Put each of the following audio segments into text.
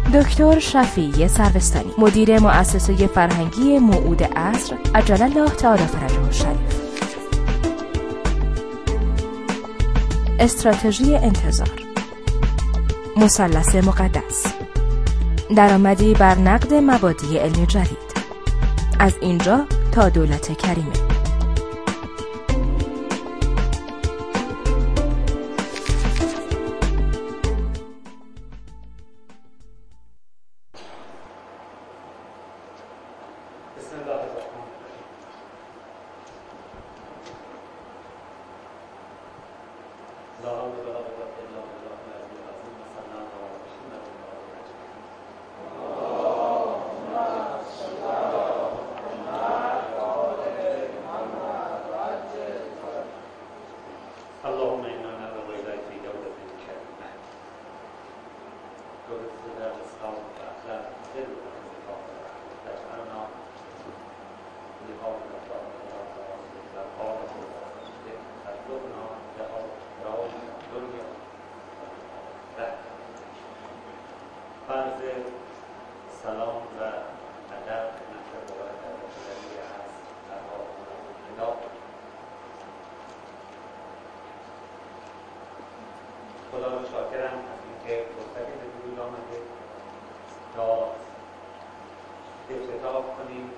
دکتر شفیع سروستانی، مدیر مؤسسه فرهنگی موعود عصر عجل الله تعالی فرجه الشریف. استراتژی انتظار، مثلث مقدس، درآمدی بر نقد مبادی علمی جدید، از اینجا تا دولت کریمه. سلام و ادب خدمت بزرگواران هست در واقع خدا رو شاکرم از اینکه فرصتی به وجود آمده تا افتتاح کنیم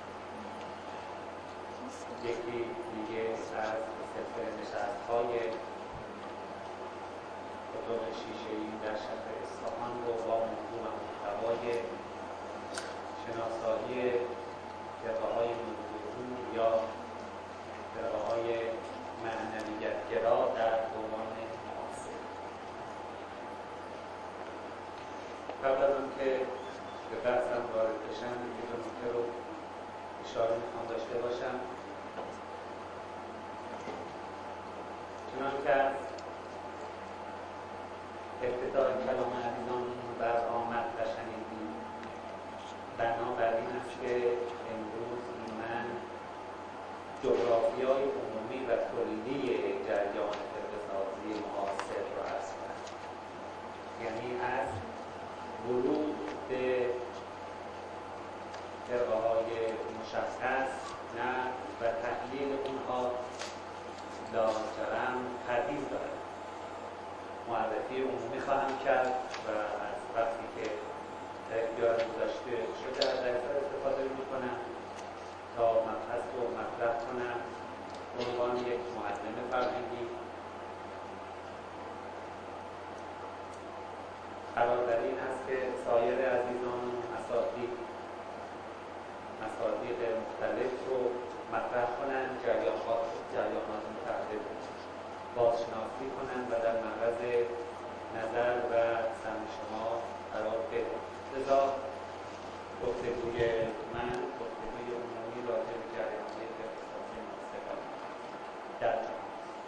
یکی دیگه از سلسله نشست‌های اتاق شیشه‌ای در شهر اصفهان رو با موضوع و محتوای شناسایی فرقه‌های موضوعی یا فرقه‌های معنویت‌گرا در دوران معاصر. قبل از آنکه به بحثم وارد بشم یک نکته رو اشاره می‌خوام داشته باشم. چنانکه از ابتدای کلام عزیزان بر آمد و شنیدیم، بنابراین است که امروز من جغرافیای عمومی و کلی جریان فرقه‌سازی معاصر را عرض کنم، یعنی از ورود به فرقه‌های مشخص نه و تحلیل اونها لاجرم حدیث دارد. معرفی عمومی خواهم کرد و از وقتی که اختیار گذاشته شده از درس‌ها استفاده می‌کنم تا مبحث رو مطرح کنم به عنوان یک معلم فرهنگی. قرار بر این است که سایر عزیزان مصادیق مختلف رو مطرح کنند، جریانات متعدد بازشناسی کنند و در معرض نظر و سهم شما قرار بدهند. لذا گفتگوی من گفتگوی عمومی راجع به جریان‌های فرقه‌سازی معاصر در جهان.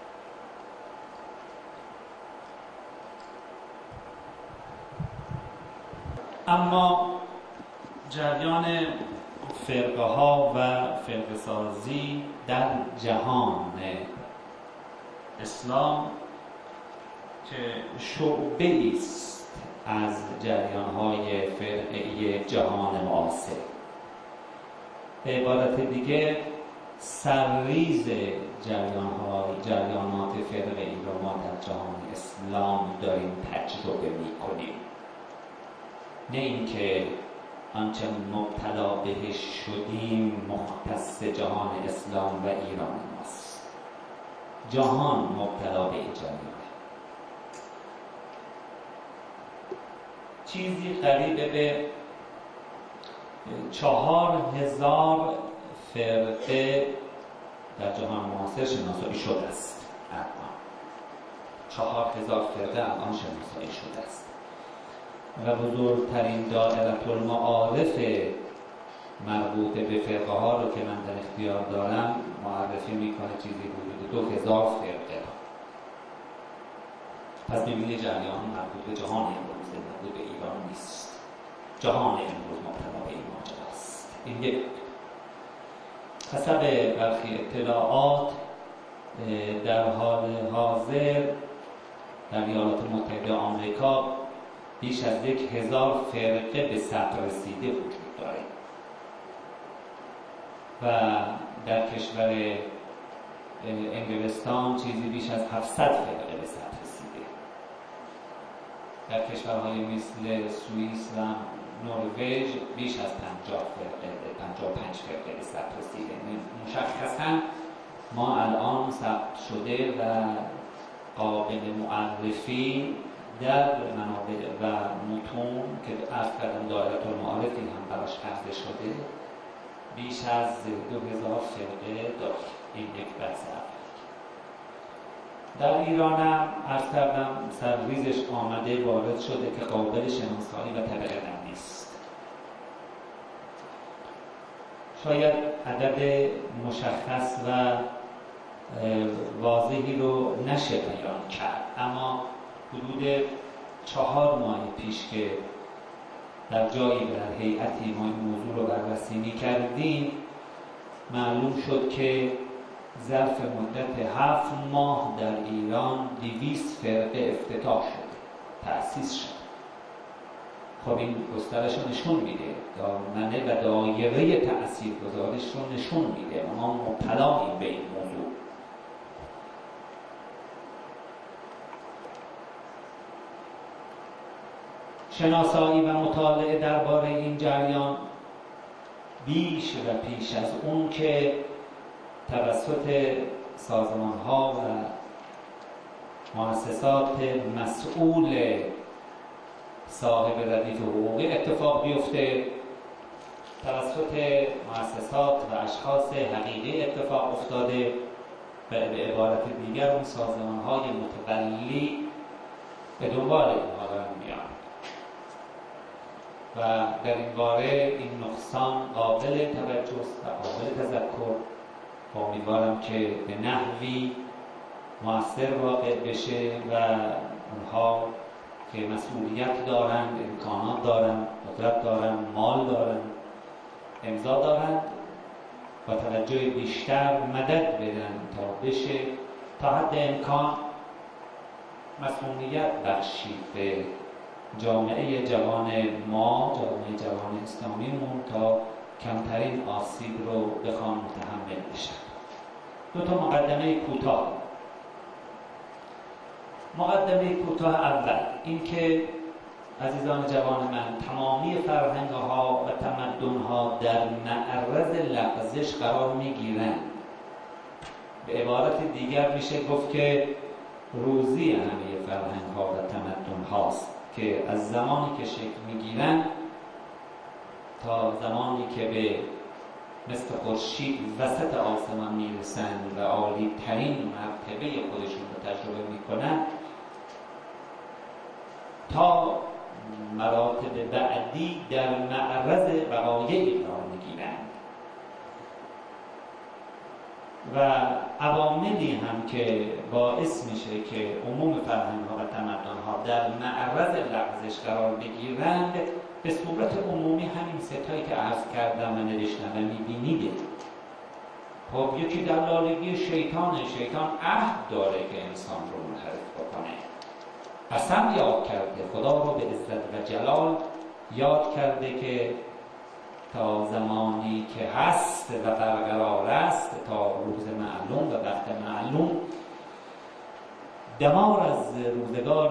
اما جریان فرقه‌ها و فرقه‌سازی در جهان اسلام که شعبه‌ای است از جریان‌های فرقه‌ای جهان معاصر، به عبارت دیگه سرریز جریانات فرقه‌ای را ما در جهان اسلام داریم تجربه می‌کنیم، نه اینکه آنچه مبتلا بهش شدیم مختص جهان اسلام و ایران ماست. جهان مبتلا به این جریانه. چیزی قریب به 4000 فرقه در جهان معاصر شناسایی شده است. 4000 فرقه الان شناسایی شده است و بزرگترین دائره المعارف مربوط به فرقه ها رو که من در اختیار دارم معرفی میکنه چیزی حدود 2000 فرقه. پس میبینید جریان مربوط به جهان امروز، مربوط به ایران نیست. جهان امروز مبتلا به این ماجراست. این یک. حسب برخی اطلاعات در حال حاضر در ایالات متحده آمریکا بیش از 1000 فرقه به ثبت رسیده وجود داره و در کشور انگلستان چیزی بیش از 700 فرقه به ثبت رسیده. در کشورهای مثل سوئیس و نروژ بیش از 55 فرقه به ثبت رسیده. مشخصاً ما الان ثبت شده و قابل معرفی در منابع و متون که عرض کردم دایره المعارفی هم براش عرضه شده بیش از 2000 فرقه داره. این یک بحث اول. در ایران هم عرض کردم سرریزش آمده وارد شده که قابل شناسایی و طبقه نیست. شاید عدد مشخص و واضحی رو نشه بیان کرد، اما حدود 4 ماه پیش که در جایی در هیئتی ما این موضوع رو بررسی می‌کردیم معلوم شد که ظرف مدت 7 ماه در ایران 200 فرقه افتتاح شد، تأسیس شد. خب این گسترش رو نشون میده، دامنه و دایره تأثیرگذاریش رو نشون میده. ما مبتلاییم به این موضوع. شناسایی و مطالعه درباره این جریان بیش و پیش از اون که توسط سازمان‌ها و مؤسسات مسئول صاحب ردیف حقوقی اتفاق بیفته، توسط مؤسسات و اشخاص حقیقی اتفاق افتاده و به عبارت دیگر اون سازمان‌های متولی به دنبال اینها دارن میان و در این باره این نقصان قابل توجه است و قابل تذکر. امیدوارم که به نحوی مؤثر واقع بشه و اونها که مسئولیت دارند، امکانات دارند، قدرت دارند، مال دارند، امضا دارند و توجه بیشتر مدد بدن تا بشه تا حد امکان مسئولیت بخشید به جامعه جوان ما، جامعه جوان اسلامیمون، تا کمترین آسیب رو بخوام متحمل بشن. 2 مقدمه کوتاه. مقدمه کوتاه اول این که عزیزان جوان من، تمامی فرهنگ‌ها و تمدن‌ها در معرض لغزش قرار می‌گیرند. به عبارت دیگر میشه گفت که روزی همه فرهنگ‌ها و تمدن‌هاست که از زمانی که شکل می‌گیرند تا زمانی که به مثل خورشید وسط آسمان میرسند و عالی ترین مرتبه خودشون رو تجربه میکنن تا مراتب بعدی در معرض وقایعی قرار میگیرند و عواملی هم که باعث میشه که عموم فرهنگ‌ها و تمدن‌ها در معرض لغزش قرار بگیرند به صورت عمومی همین ستایی که عرض کردم و نوشتم و میبینید. خب یکی دلالگی شیطانه. شیطان عهد داره که انسان رو منحرف بکنه. قسم یاد کرده، خدا رو به عزت و جلال یاد کرده که تا زمانی که هست و برقرار است، تا روز معلوم و وقت معلوم، دمار از روزگار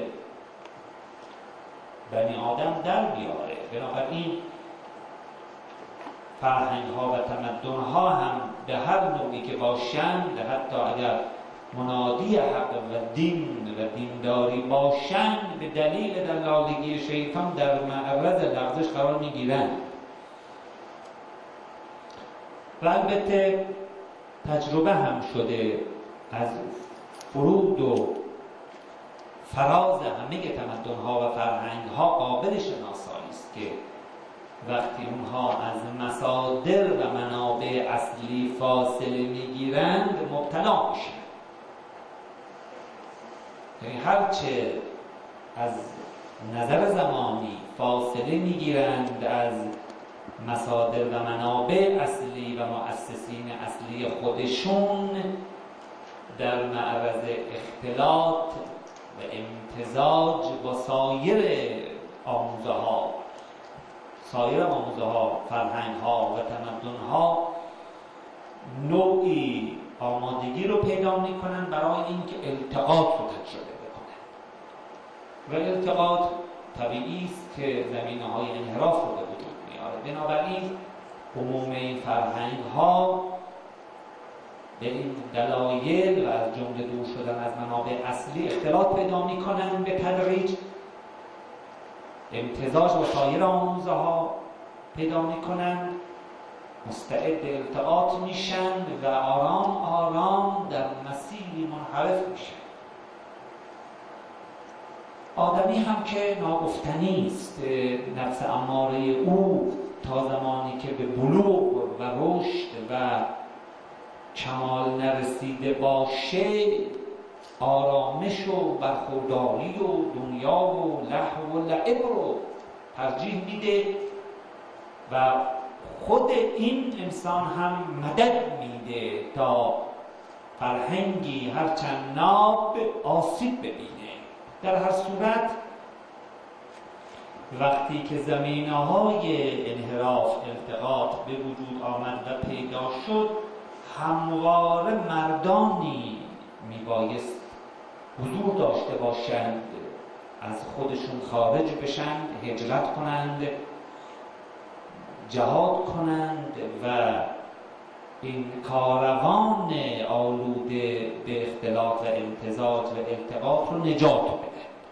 بنی آدم در بیاره. بنابراین فرهنگ‌ها و تمدن‌ها هم به هر نوعی که باشند، حتی اگر منادی حق و دین و دینداری باشند، به دلیل دلالگی شیطان در معرض لغزش قرار می‌گیرند. و البته تجربه هم شده از فرود و فراز همه تمدن‌ها و فرهنگ‌ها قابل شناسایی است که وقتی اونها از مصادر و منابع اصلی فاصله میگیرند مبتلا میشن. یعنی هرچه از نظر زمانی فاصله میگیرند از مصادر و منابع اصلی و مؤسسین اصلی خودشون، در معرض اختلاط و امتزاج با سایر آموزه ها، سایر آموزه ها، فرهنگ ها و تمدن ها نوعی آمادگی رو پیدا میکنن برای اینکه التقاط رو تجربه بکنن و التقاط طبیعی است که زمینه‌های انحراف رو به وجود میاره. بنابراین عموم این فرهنگ ها به این دلایل و از جمله دور شدن از منابع اصلی اختلاط پیدا میکنن، به تدریج امتزاج با سایر آموزه ها پیدا میکنن، مستعد التقاط میشن و آرام آرام در مسیری منحرف میشن. آدمی هم که ناگفتنی است، نفس اماره او تا زمانی که به بلوغ و رشد و کمال نرسیده باشه آرامش و برخورداری و دنیا و لهو و لعب رو ترجیح میده و خود این انسان هم مدد میده تا فرهنگی هرچند ناب آسیب ببینه. در هر صورت وقتی که زمینه‌های انحراف التقاط به وجود آمد و پیدا شد، همواره مردانی میبایست حضور داشته باشند، از خودشون خارج بشند، هجرت کنند، جهاد کنند و این کاروان آلوده به اختلاط و امتزاج و التقاط رو نجات بدن.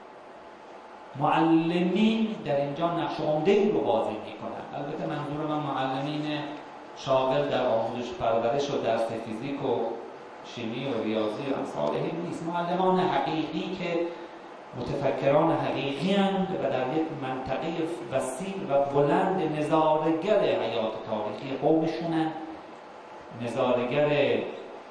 معلمین در اینجا نقش عمده‌ای رو بازی میکنن. البته منظور من معلمین شاغل در آموزش پرورش و درس فیزیک و شیمی و ریاضی و امثال این نیست. معلمان حقیقی که متفکران حقیقی هستند و در یک منطقه وسیع و بلند نظاره‌گر حیات تاریخی قومشونن، نظاره‌گر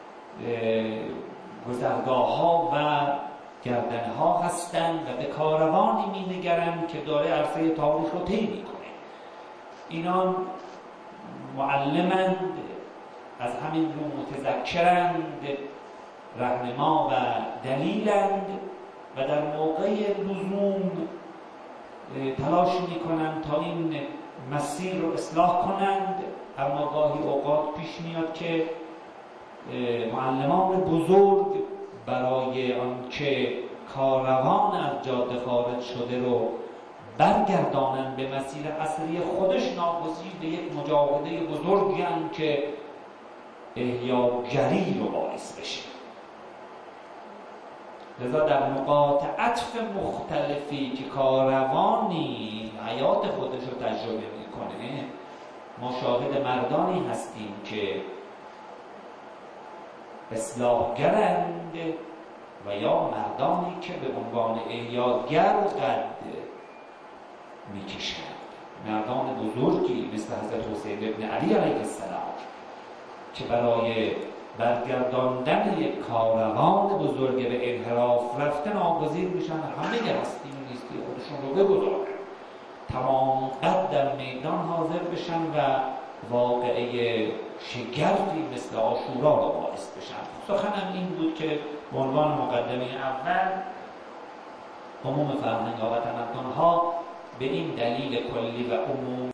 گذرگاه‌ها و گردنها هستند و به کاروانی می‌نگرند که داره عرصه تاریخ رو طی می‌کنه. اینان معلمند، از همین رو متذکرند، رهنما و دلیلند و در موقع لزوم تلاش میکنند تا این مسیر رو اصلاح کنند. اما گاهی اوقات پیش میاد که معلمان بزرگ برای آنکه کاروان از جاده خارج شده رو برگردانند به مسیر اصلی خودش، ناگزیر به یک مجاهده بزرگی هستند که احیاگری رو باعث بشه. لذا در نقاط عطف مختلفی که کاروانی حیات خودش رو تجربه میکنه، ما شاهد مردانی هستیم که اصلاحگرند و یا مردانی که به عنوان احیاگر قد میکشند. مردان بزرگی مثل حضرت حسین ابن علی علیه السلام که برای برگرداندن یک کاروان بزرگ به انحراف رفته ناگزیر میشن همه هستی و نیستی خودشون رو بگذارن، تمام قد در میدان حاضر بشن و واقعه شگرفی مثل عاشورا رو باعث بشن. سخنم این بود که به عنوان مقدمه اول عموم فرهنگ‌ها و تمدن‌ها به این دلیل کلی و عموم